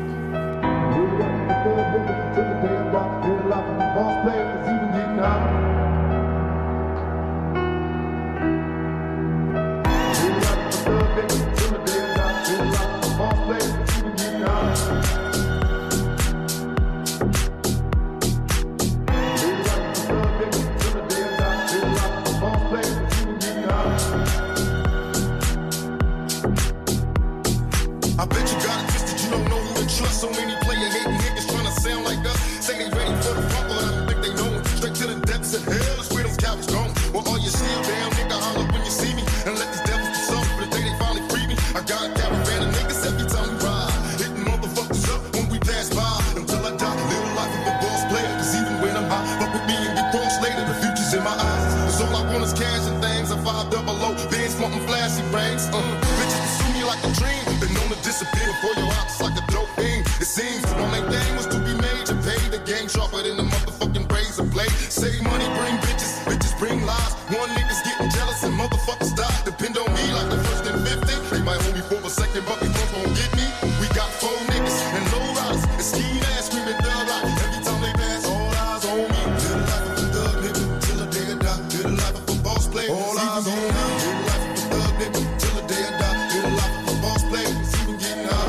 I bet you got it twisted, you don't know who to trust. So many player hating niggas trying to sound like us. Say they ready for the fumble, I don't think they know it. Straight to the depths of hell is where those cowards gone. Well, all you shield down, nigga, holler when you see me. And let these devils be soft for the day they finally free me. I got a caravan of niggas every time we ride. Hitting motherfuckers up when we pass by. Until I die, live the life of a boss player. Cause even when I'm high, fuck with me and get crossed later. The future's in my eyes. Cause all I want is cash and things. A 500, Benz wanting flashy rings. Bitches pursue me like a dream. Been known to disappear before your ops like a dope fiend. It seems the main thing was to be made to pay the game sharper than the motherfucking razor blade. Save money, bring bitches, bitches bring lies. One nigga's getting jealous and motherfuckers die. Depend on me like the first and 50. They might hold me for a second, but they won't get me. We got 4 niggas and low riders and ski ass screaming thug life. Every time they pass, all eyes on me. Live the life of a thug nigga till the day I die. Live the life of a boss player. All eyes on me. Live the life of a thug nigga till the day I die. Live the life of a boss player. It's even getting high.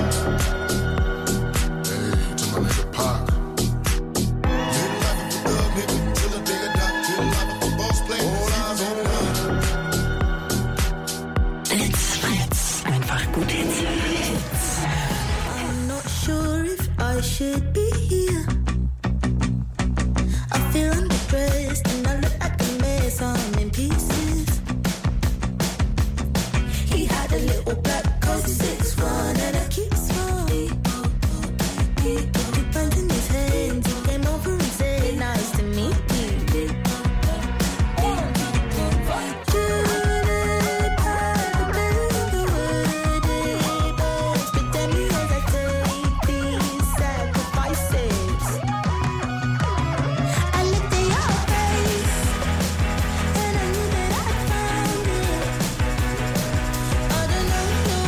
Hey, to my nigga Pac. Live the life of a thug nigga till the day I die. Live the life of a boss player. All eyes on me. It's Fritz. Einfach gut Hits. I'm not sure if I should be here. I feel underdressed and I look like a mess. I'm in pieces. He had a little black coat, 6'1", and a kiss for me. He put hands in his hands. He came over and said, nice to meet you. I don't know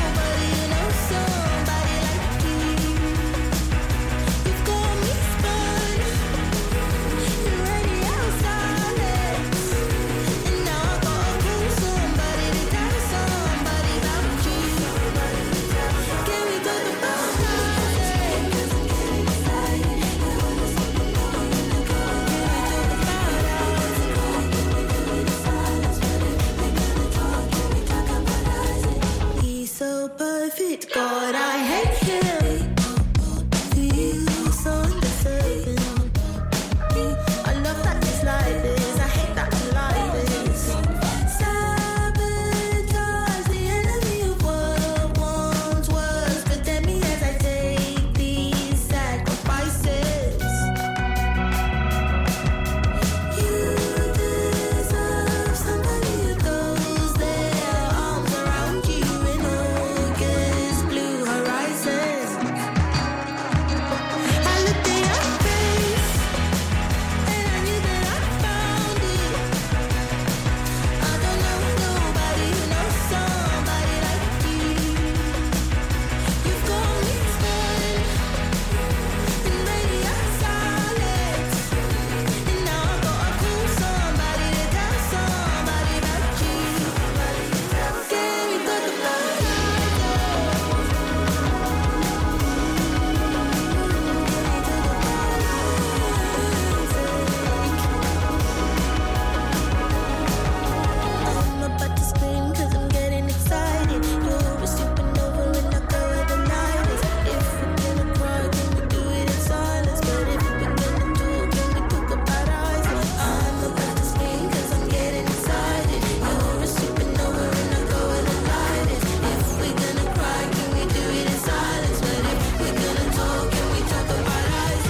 worth it, God, I hate him. He's so undeserving. I love that this life is, I hate that life is. Sabotage, the enemy of what once was. Condemn me as I take these sacrifices. You deserve somebody who goes their arms around you in August blue horizons. I looked in your face and I knew that I found it. I don't know nobody who knows somebody like you. You've got me spun in radio silence, and now I gotta call somebody to tell somebody about you. Can we talk about I'm about to scream 'cause I'm getting excited. You're a supernova and I go where the light is. If we're gonna cry, can we do it in silence? But if we're gonna talk, can we talk about eyes? I'm about to scream 'cause I'm getting excited. You're a supernova and I go where the light is. If we're gonna cry, can we do it in silence? But if we're gonna talk, can we talk about eyes?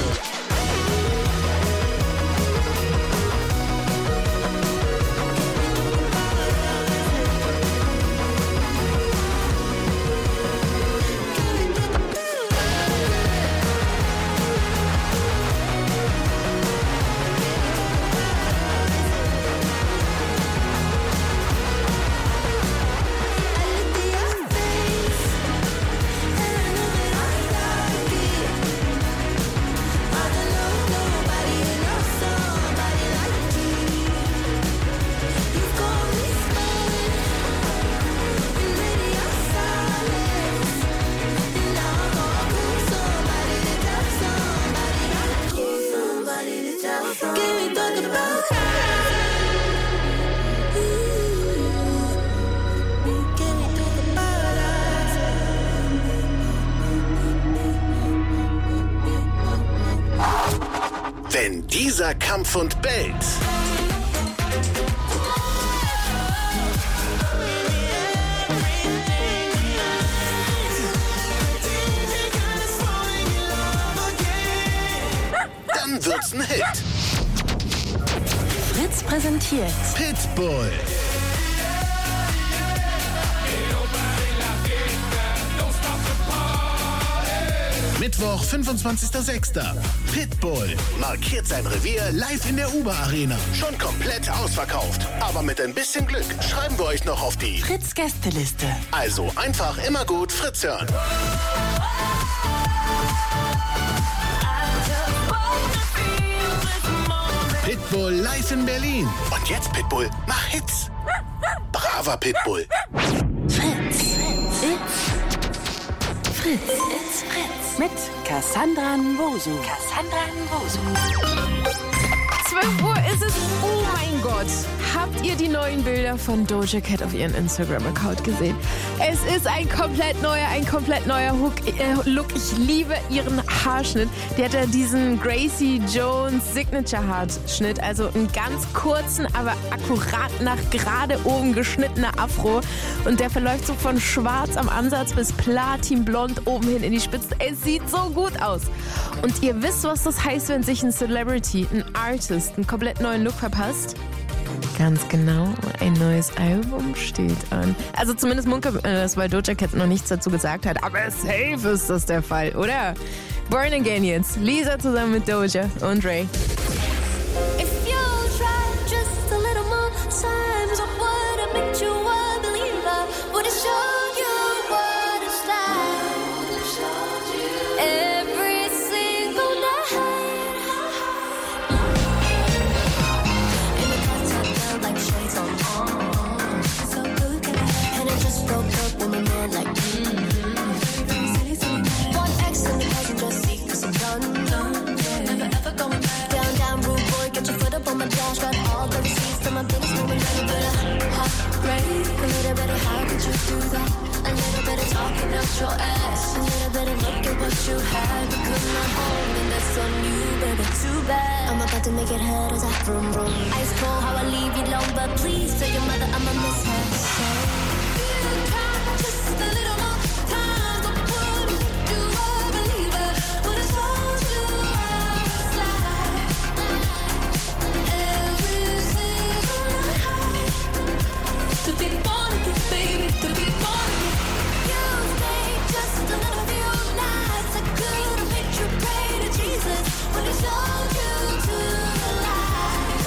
Can we talk about Can we talk about Wenn dieser Kampf und bellt, dann wird's ein Hit. Fritz präsentiert Pitbull. Mittwoch, 25.06. Pitbull markiert sein Revier live in der Uber Arena. Schon komplett ausverkauft. Aber mit ein bisschen Glück schreiben wir euch noch auf die Fritz Gästeliste. Also einfach immer gut Fritz hören. Pitbull live in Berlin. Und jetzt Pitbull, mach Hits. Braver Pitbull. Fritz. It's Fritz. It's Fritz. Mit Cassandra Nwosu. 12 Uhr ist es. Oh mein Gott. Habt ihr die neuen Bilder von Doja Cat auf ihren Instagram-Account gesehen? Es ist ein komplett neuer Look. Ich liebe ihren Haarschnitt. Die hat ja diesen Gracie Jones Signature Haarschnitt. Also einen ganz kurzen, aber akkurat nach gerade oben geschnittener Afro. Und der verläuft so von schwarz am Ansatz bis platinblond oben hin in die Spitze. Es sieht so gut aus. Und ihr wisst, was das heißt, wenn sich ein Celebrity, ein Artist, einen komplett neuen Look verpasst? Ganz genau, ein neues Album steht an. Also zumindest munkelt man das, weil Doja Cat noch nichts dazu gesagt hat. Aber safe ist das der Fall, oder? Born Again jetzt. Lisa zusammen mit Doja und Ray. If you'll try just a little more times, I would have made you a believer. Would have shown you what it's like. Every single night. In the contact like shades on. So good, and it just broke up when we met like. One X in the passenger seat, 'cause I'm done. Never ever going back. Down your ass. And yet I better look at what you had. But couldn't I hold, and that's on you, baby, too bad. I'm about to make it hurt as I vroom vroom. Ice cold how I leave you alone, but please tell your mother I'ma miss her. You try just a little more time, so put you a believer. But it's all you outside. Every single night. To be born again, baby, to be born again. You stay just a little few nights. I could have made you pray to Jesus when he showed you to the light.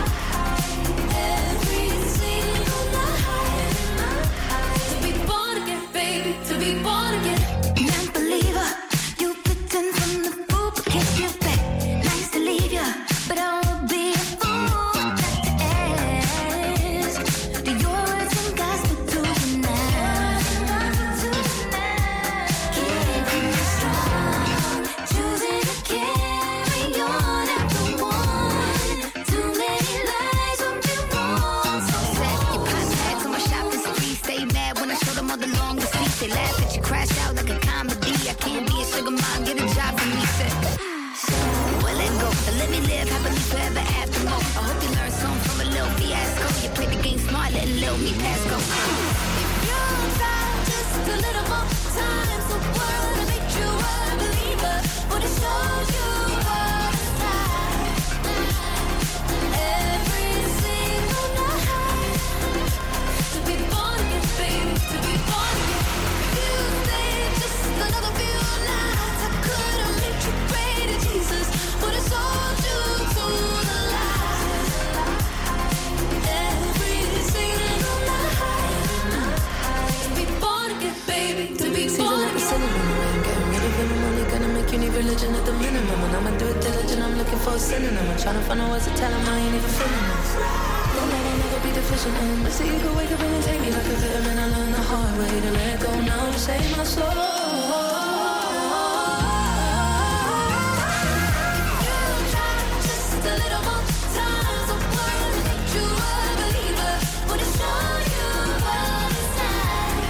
Every single night. To be born again, baby, to be born again. Non-believer, you pretend from the fool, but can't give back. Nice to leave ya, but I won't be a fool not to ask. Do your words and gospel to you now? Keeping you strong, choosing to carry on after one. Too many lies on you wrong. So sad, you contacts on my shopping spree. Stay mad when I show them all the long receipts. They laugh at you, crash out like a comedy. I can't be a sugar mom, get a job for me. Said, well, let go, but let me live happily forever after. I hope you learn something from a little fiasco. You played the game smart, letting little me pass go. If you try just a little more time, so world to make you a believer. But it shows you what it's like. Every single night. To be born again, baby, to be born again. You stay just another few nights. I could have made you pray to Jesus, but it's all due to the light. Every single night. To be born again, baby, to be born again. Getting rid of it, I'm only gonna make you need religion at the minimum. And I'ma do it diligent, I'm looking for a synonym. I'm trying to find out what's to tell him, I ain't even feeling this. Then I will never be deficient in. But see, you could wake up and take me like a vitamin. I learned the hard way to let go now to save my soul. Just a little more time, so world to make you a believer. Would it show you what it's like?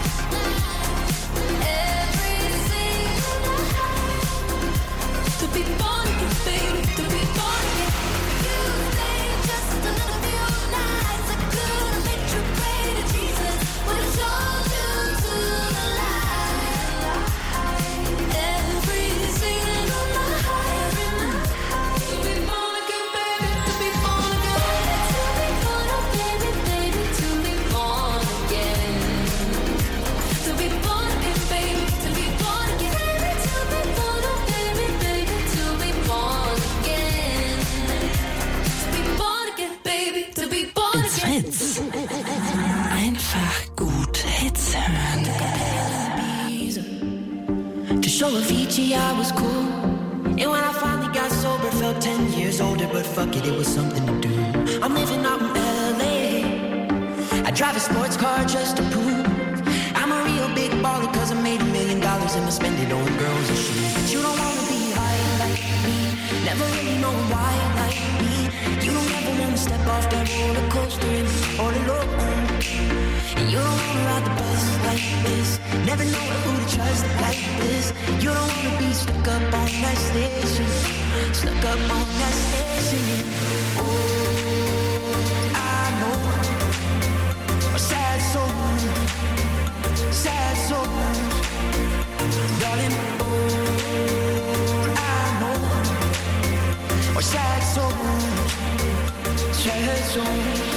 Every single night. To be born again, baby, to be born again. You stay just a little few nights. I could have made you pray to Jesus. Would it show you to the light? Every single night. To be born again, baby, to be born again. To be born again, baby, to be born again. To be born again, baby, to be born again. To be born again, baby, to be born again. To be born again, baby, to be born It's Fritz. Einfach gut Hits hören. To show Avicii I was cool. And when I finally got sober, felt 10 years older. But fuck it, it was something to do. I'm living out in LA. I drive a sports car just to prove I'm a real big baller, cause I made $1 million and I spend it on girls and shoes. But you don't wanna be high like me, never really know why like me. You don't ever wanna step off that roller coaster and be all alone. And you don't wanna ride the bus like this, never know who to trust like this. You don't wanna be stuck up on that station, stuck up on that station. Oh, I know a sad soul, sad soul, darling. Oh, I know a sad soul, sad soul.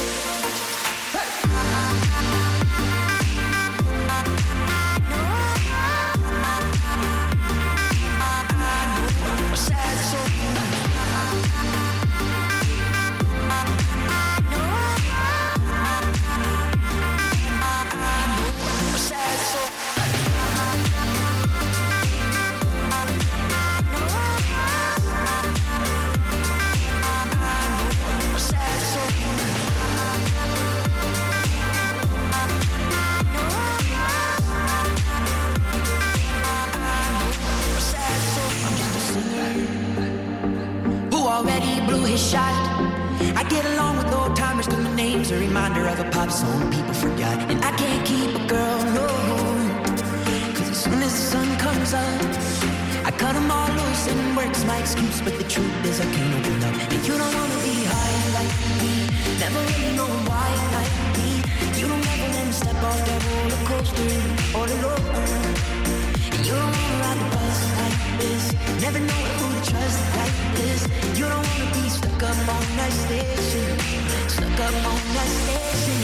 Shot. I get along with old timers cause my name's a reminder of a pop song people forgot. And I can't keep a girl, no, cause it's soon as the sun comes up, I cut them all loose and work's my excuse. But the truth is I can't open up. And you don't wanna be high like me, never really know why like me. You don't ever wanna step off that roller coaster all alone. And you don't wanna ride the bus like this, never know who to trust like this. You don't wanna be stuck up on that station, stuck up on that station.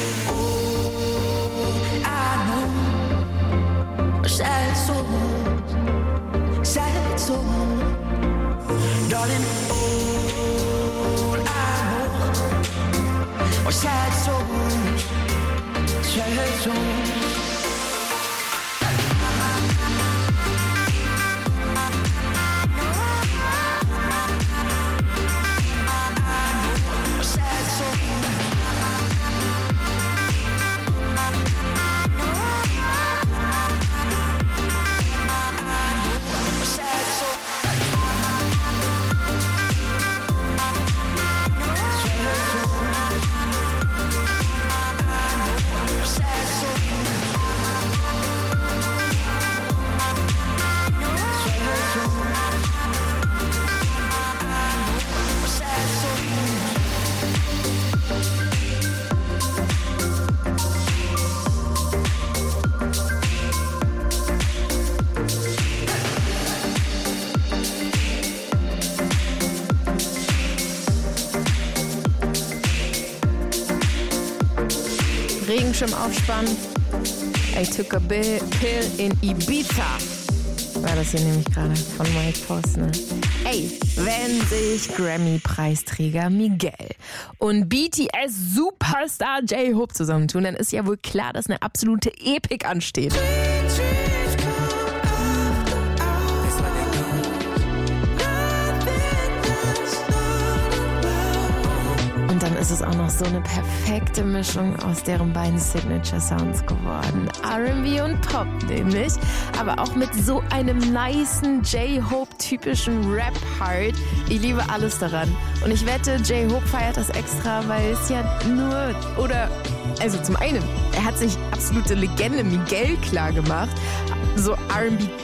Oh, I know sad souls, sad souls, darling. All I know are sad souls, sad souls. Regenschirmaufspann. I took a pill in Ibiza. War das hier nämlich gerade von Mike Posner. Ey, wenn sich Grammy-Preisträger Miguel und BTS-Superstar J-Hope zusammentun, dann ist ja wohl klar, dass eine absolute Epik ansteht. Und dann ist es auch noch so eine perfekte Mischung aus deren beiden Signature-Sounds geworden. R&B und Pop nämlich, aber auch mit so einem nicen J-Hope-typischen Rap-Part. Ich liebe alles daran. Und ich wette, J-Hope feiert das extra, weil es ja nur, also zum einen, er hat sich absolute Legende Miguel klar gemacht. So R&B